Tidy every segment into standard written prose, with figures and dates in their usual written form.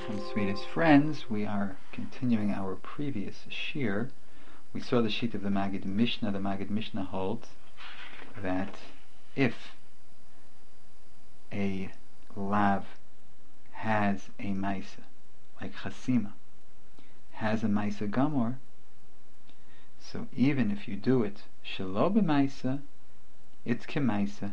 Welcome, sweetest friends. We are continuing our previous shir. We saw the sheet of the Maggid Mishnah. The Maggid Mishnah holds that if a lav has a maisa, like chasima, has a maisa gamor, so even if you do it shelo b'maisa, it's kemaisa.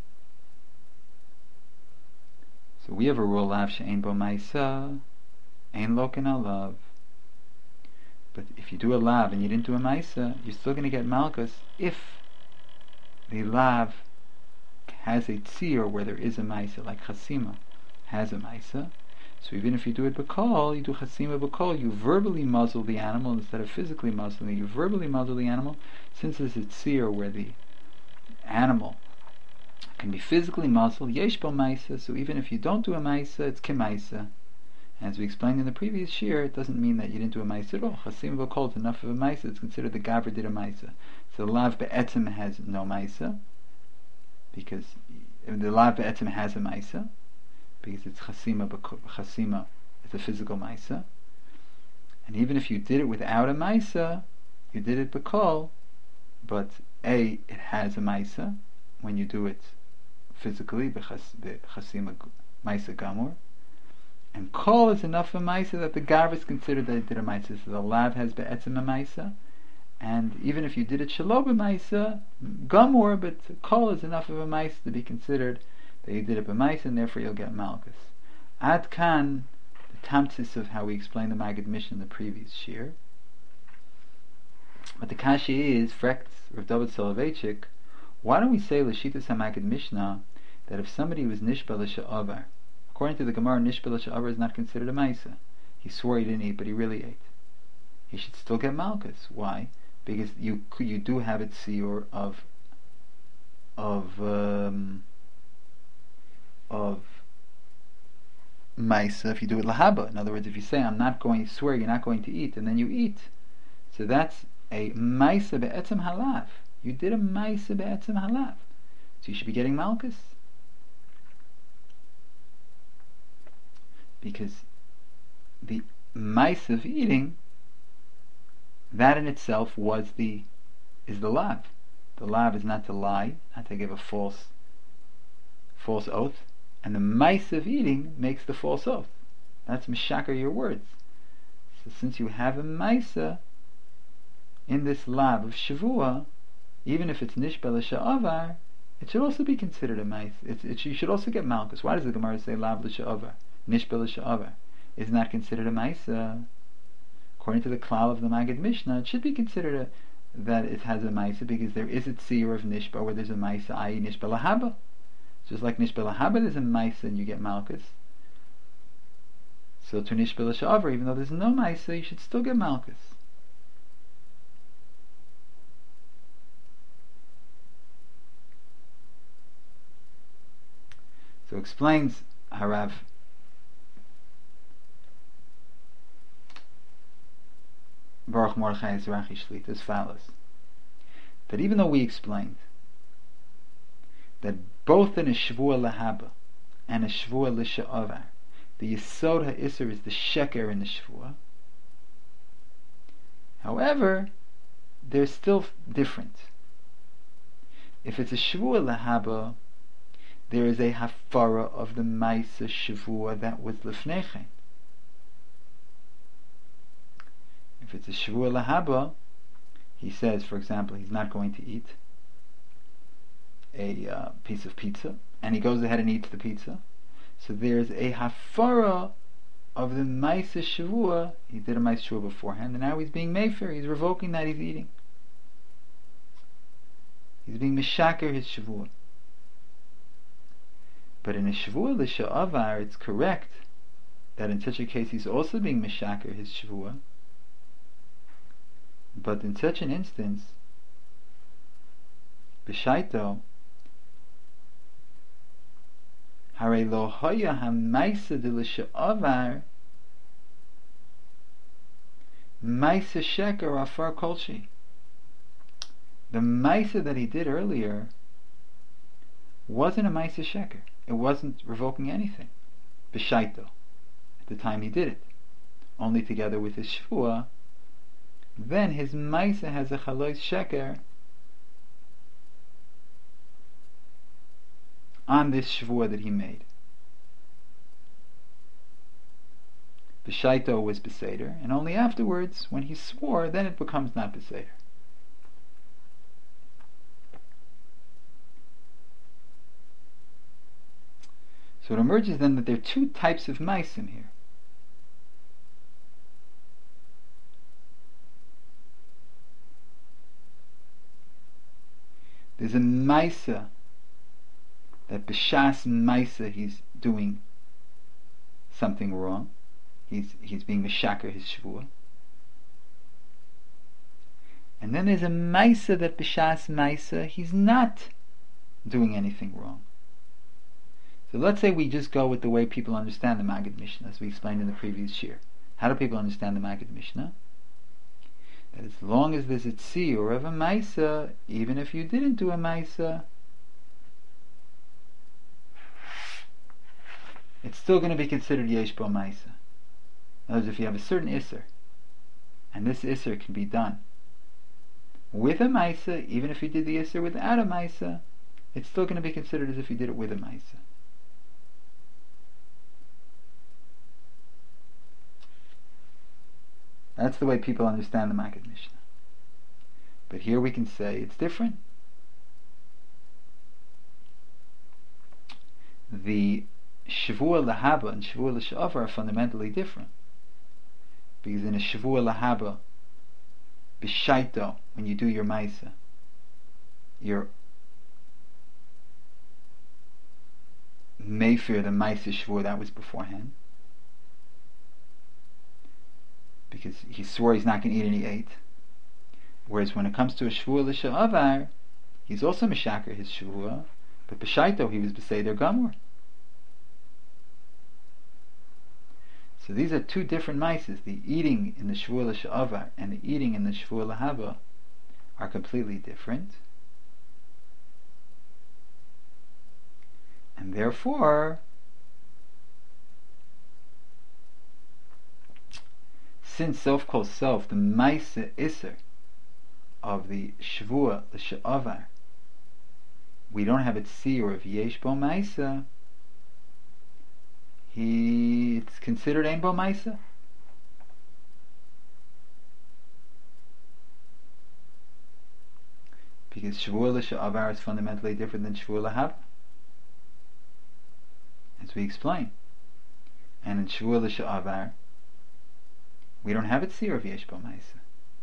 So we have a rule, lav she'ein bo maisa, ein loken alav. But if you do a lav and you didn't do a maisa, you're still going to get malchus if the lav has a tzir where there is a maisa, like chasima has a maisa. So even if you do it b'kol, you do chasima b'kol, you verbally muzzle the animal instead of physically muzzling it. You verbally muzzle the animal, since there's a tzir where the animal can be physically muzzled, yesh bo maisa, so even if you don't do a maisa, it's kemaisa. As we explained in the previous shir, it doesn't mean that you didn't do a maisa at all. Chasim v'kol is enough of a maisa, it's considered the gavra did a maisa. So the lav be'etzim has no maisa, because the lav be'etzim has a maisa, because it's chasima, it's a physical maisa. And even if you did it without a maisa, you did it b'kol, but it has a maisa when you do it physically, b'chasima maisa gamor, and kol is enough of a maisa that the gav is considered that it did a maisa. So the lav has be'etzim a maisa, and even if you did it shelo b'maisa gamor, but kol is enough of a maisa to be considered that you did it b'maisa, and therefore you'll get malchus. Ad kan, the tamtis of how we explained the Maggid Mishnah in the previous shir. But the kashi is, frekt Rav David Soloveitchik, why don't we say l'shitas HaMaggid Mishnah that if somebody was nishba l'sha'avar, according to the Gemara, nishba l'sha'avar is not considered a maisa. He swore he didn't eat, but he really ate. He should still get malchus. Why? Because you do have a tziyur of maisa if you do it lahaba. In other words, if you say swear you're not going to eat, and then you eat, so that's a maisa be'etzem halav. You did a maisa be'etzem halav, so you should be getting malchus, because the maisa of eating, that in itself is the lav. The lav is not to lie, not to give a false oath, and the maisa of eating makes the false oath. That's mishakar your words. So since you have a maisa in this lav of shavua, even if it's nishba l'sha'avar, it should also be considered a maisa. You should also get malchus. Why does the Gemara say lav l'sha'avar, nishba l'sha'avar? Is not considered a maisa? According to the klal of the Maggid Mishnah, it should be considered that it has a maisa, because there is a tzir of nishba where there's a maisa, i.e. nishba lahaba. Just like nishba lahaba there's a maisa and you get malchus, so to nishba l'sha'avar, even though there's no maisa, you should still get malchus. So explains Harav Baruch Mordechai Ezrachi Shlita as follows: that even though we explained that both in a shvua lahaba and a shvua l'sha'avar, the yesod ha'isser is the sheker in the shvua, however, they're still different. If it's a shvua lahaba, there is a hafara of the maisa shavua that was lefnechen. If it's a shavua lahaba, he says, for example, he's not going to eat a piece of pizza, and he goes ahead and eats the pizza. So there's a hafara of the maisa shavua. He did a maisa shavua beforehand, and now he's being mefer. He's revoking that he's eating. He's being mishaker his shavua. But in a shvua l'sha'avar, it's correct that in such a case he's also being mishaker his shvua. But in such an instance, b'shaito, harei lo hoya ha'maisa de l'sha'avar, maisa sheker afar kolshi. The maisa that he did earlier wasn't a maisa sheker. It wasn't revoking anything. B'shaito. the time he did it, only together with his shvuah, then his maisa has a chalois sheker on this shvuah that he made. The shaito was beseder, and only afterwards, when he swore, then it becomes not beseder. So it emerges then that there are two types of maisim here. There's a maisa that b'shas maisa he's doing something wrong. He's being mishaker his shvuah. And then there's a maisa that b'shas maisa he's not doing anything wrong. So let's say we just go with the way people understand the Maggid Mishnah, as we explained in the previous year. How do people understand the Maggid Mishnah? That as long as there's a tziyur of a maisa, even if you didn't do a maisa, it's still going to be considered yesh bo maisa. In other words, if you have a certain isser, and this isser can be done with a maisa, even if you did the isser without a maisa, it's still going to be considered as if you did it with a maisa. That's the way people understand the Maggid Mishnah. But here we can say it's different. The Shavua Lahaba and Shavua L'Sha'afar are fundamentally different. Because in a Shavua Lahaba, B'Shaito, when you do your Maisa, you're Mayfair, the Maisa Shavua, that was beforehand. Because he swore he's not going to eat and he ate. Whereas when it comes to a Shavua L'Sha'avar, he's also Mishaker his Shavua, but B'Shaito he was B'Seder Gamur. So these are two different mices. The eating in the Shavua L'Sha'avar and the eating in the Shavua L'Haba are completely different. And therefore, since self calls self, the Maisa Isser of the Shavua L'Sha'avar, we don't have a tziyur of Yesh Bo Maisa, it's considered Ein Bo Maisa. Because Shavua L'Sha'avar is fundamentally different than Shavua L'Haba, as we explain. And in Shavua L'Sha'avar, we don't have a tziyur of Yesh Bo Maisa.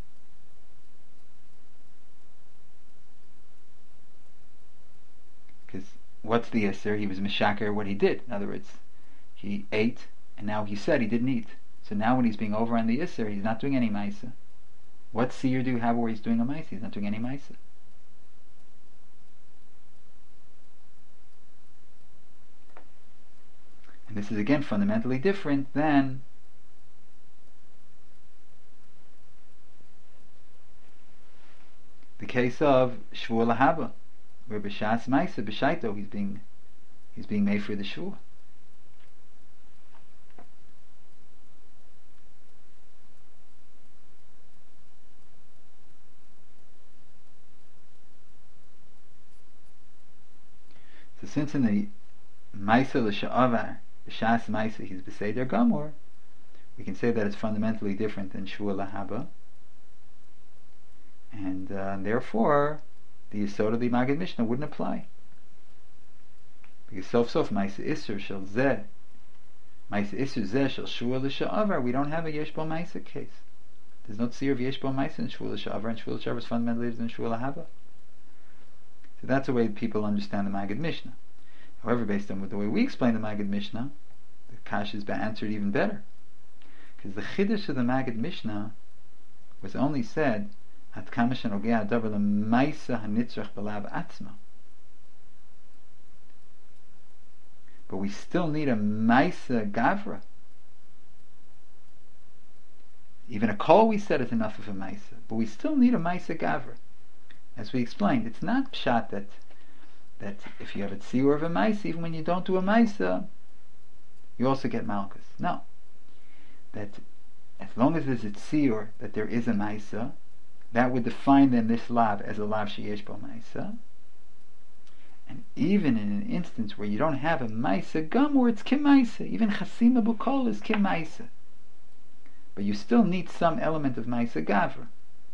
Because what's the Yisr? He was Mishaker what he did. In other words, he ate, and now he said he didn't eat. So now when he's being over on the Yisr, he's not doing any Maisa. What tziyur do you have where he's doing a Maisa? He's not doing any Maisa. And this is again fundamentally different than the case of Shavua L'Haba, where b'shas Maisa, b'shaito, he's being made for the Shavua. So since in the Maisa L'Sha'avar, b'shas Maisa, he's b'seder Gamor, we can say that it's fundamentally different than Shavua L'Haba. And therefore, the Yesod of the Maggid Mishnah wouldn't apply. Because sof Maisa Isser Shel Zeh, Maisa Isser Zeh Shel Shavua L'Sha'avar, we don't have a Yesh Bo Maisa case. There's no tziyur of Yesh Bo Maisa in Shavua L'Sha'avar, and Shavua L'Sha'avar is fundamentally different than Shavua L'Haba. So that's the way people understand the Maggid Mishnah. However, based on the way we explain the Maggid Mishnah, the Kash is answered even better. Because the Chiddush of the Maggid Mishnah was only said at kama shenogea hadavar lemaisa hanitzrach b'lav atzma. But we still need a maisa gavra. Even a kol we said is enough of a maisa, but we still need a maisa gavra. As we explained, it's not pshat that if you have a tziyur of a maisa, even when you don't do a maisa, you also get malchus. No. that as long as there's a tziyur that there is a maisa, that would define then this lav as a lav sheyesh bo maisa. And even in an instance where you don't have a maisa gamur, it's kim maisa. Even chasima b'kol is kim maisa. But you still need some element of maisa gavra.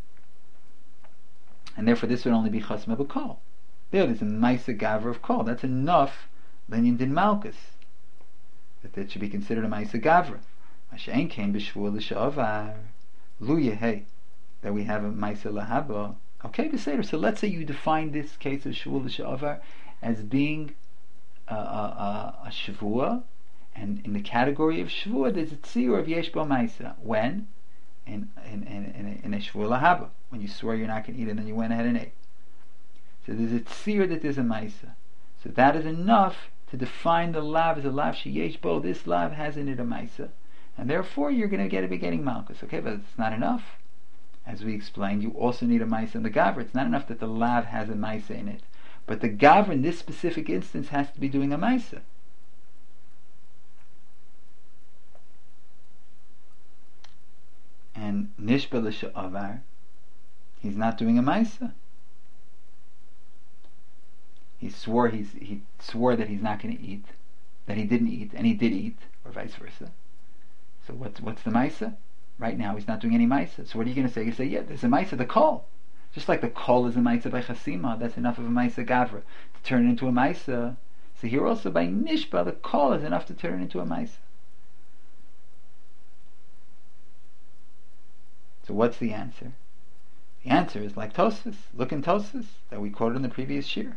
And therefore this would only be chasima b'kol. There's a maisa gavra of kol. That's enough, linyan din malchus, that should be considered a maisa gavra. Mashain came b'shvua l'sha'avar lu yehei, that we have a maisa lahaba. Okay, Beseder. So let's say you define this case of shvua l'sha'avar as being a shvua, and in the category of shvua there's a tziyur of yesh bo maisa. When? In a shvua lahaba, when you swore you're not going to eat it and then you went ahead and ate. So there's a tziyur that there's a maisa. So that is enough to define the lav as a lav sheyesh bo. This lav has in it a maisa, and therefore you're going to be getting malchus. Okay, but it's not enough. As we explained, you also need a maisa in the gavra. It's not enough that the lav has a maisa in it, but the gavra in this specific instance has to be doing a maisa. And nishba l'sha'avar, he's not doing a maisa. He swore that he's not going to eat, that he didn't eat, and he did eat, or vice versa. So what's the maisa? Right now he's not doing any maisa. So what are you going to say? You say, yeah, there's a maisa, the kol. Just like the kol is a maisa by chasima, that's enough of a maisa gavra to turn it into a maisa. So here also by nishba, the kol is enough to turn it into a maisa. So what's the answer? The answer is like Tosfos. Look in Tosfos that we quoted in the previous shir,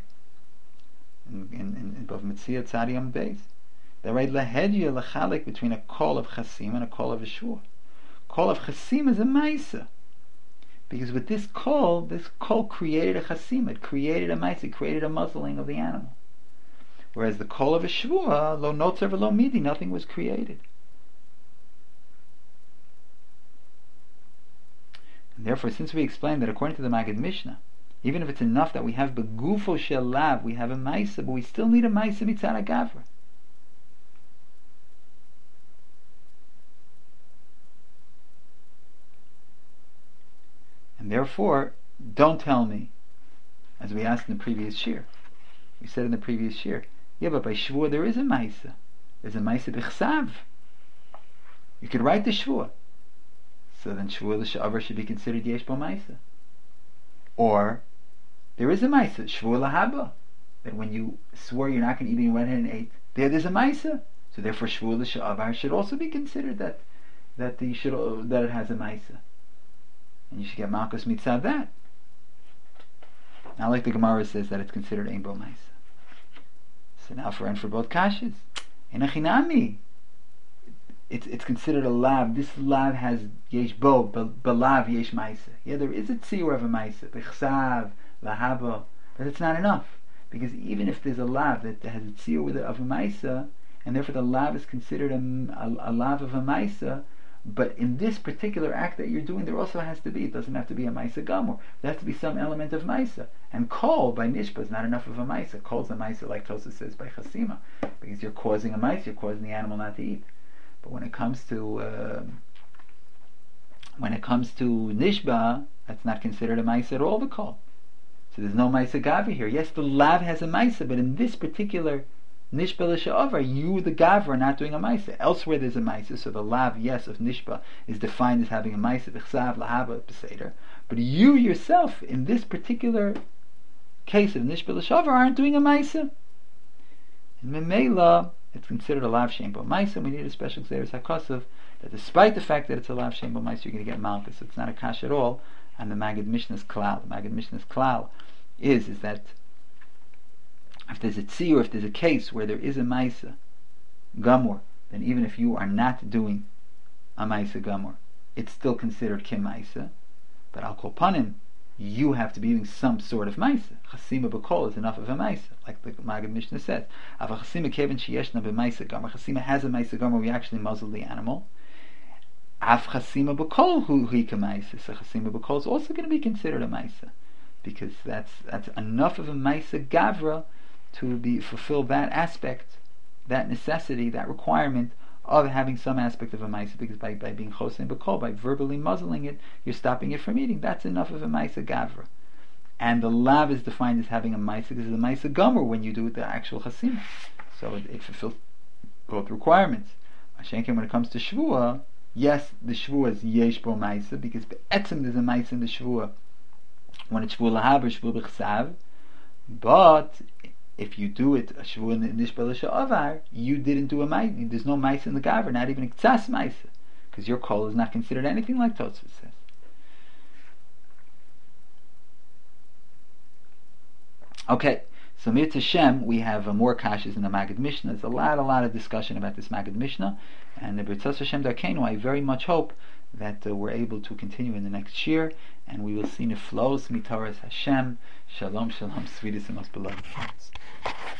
in both Mitzvah Tzadi Yom Beis. That right lahedya lechalik between a kol of chasim and a kol of a shvua. Kol of chasim is a maisa, because with this kol created a chasim, it created a maisa, it created a muzzling of the animal. Whereas the kol of a shvua, lo notzer v'lo midi, nothing was created. And therefore, since we explained that according to the Maggid Mishnah, even if it's enough that we have begufo shel lav, we have a maisa, but we still need a maisa mitzad gavra. And therefore, don't tell me, as we asked in the previous shir, we said in the previous shir, yeah, but by shvua there is a maisa. There's a maisa b'chsav. You could write the shvua. So then shvua l'sha'avar should be considered yesh bo maisa. Or there is a maisa, shvua lahaba, that when you swore you're not going to eat and you went ahead and ate, there's a maisa. So therefore shvua l'sha'avar should also be considered that it has a maisa. And you should get malchus mitzad that. Now, like the Gemara says that it's considered ein bo maisa. So now for both kashas, in a chinami, it's considered a lav. This lav has yesh bo, belav yesh maisa. Yeah, there is a tziyur of a maisa, b'chsav, lahaba, but it's not enough, because even if there's a lav that has a tziyur of a maisa, and therefore the lav is considered a lav of a maisa, but in this particular act that you're doing, there also has to be, it doesn't have to be a maisa gamur, there has to be some element of maisa. And kol by nishba is not enough of a maisa. Kol's a maisa, like Tosfos says, by chasima, because you're causing a maisa, you're causing the animal not to eat. But when it comes to nishba, that's not considered a maisa at all, the kol. So there's no maisa gavra here. Yes, the lav has a maisa, but in this particular nishba l'sha'avar, you, the gavra, are not doing a maisa. Elsewhere there's a maisa, so the lav, yes, of nishba is defined as having a maisa, v'chsav, lahaba, b'seder. But you yourself, in this particular case of nishba l'sha'avar, aren't doing a maisa. In memela, it's considered a lav shein bo maisa, and we need a special xeris hakosov, that despite the fact that it's a lav shein bo maisa, you're going to get malchus. It's not a kash at all, and the Maggid Mishnah's klal. The Maggid Mishnah's klal is that if there's a tziyur, if there's a case where there is a maisa gamur, then even if you are not doing a maisa gamur, it's still considered kim maisa. But al kol panim, you have to be doing some sort of maisa. Chasima b'kol is enough of a maisa, like the Maggid Mishnah says. Ava chasima kevin sheyeshna b'maisa gamur. Chasima has a maisa gamur. We actually muzzle the animal. Av chasima b'kol hu hika maisa. So chasima b'kol is also going to be considered a maisa, because that's enough of a maisa gavra to fulfill that aspect, that necessity, that requirement of having some aspect of a maisa, because by being chosein b'kol, by verbally muzzling it, you're stopping it from eating. That's enough of a maisa gavra. And the lav is defined as having a maisa because it's a maisa gomer when you do the actual chasima. So it fulfills both requirements. When it comes to shvua, yes, the shvua is yesh bo maisa because be'etzim there's a maisa in the shvua when it's shvua lahav or shvua b'chsav. But if you do it a shvua nishbal sha'avar, you didn't do a maisa. There's no maisa in the gavra, not even a ktsas maisa, because your kol is not considered anything like Tosfos says. Okay, so Mirz Hashem, we have more kashas in the Maggid Mishnah. There's a lot of discussion about this Maggid Mishnah, and the B'Tzas Hashem Darkeinu, I very much hope that we're able to continue in the next year, and we will see Niflos Mitaras Hashem. Shalom, shalom, sweetest and most beloved friends.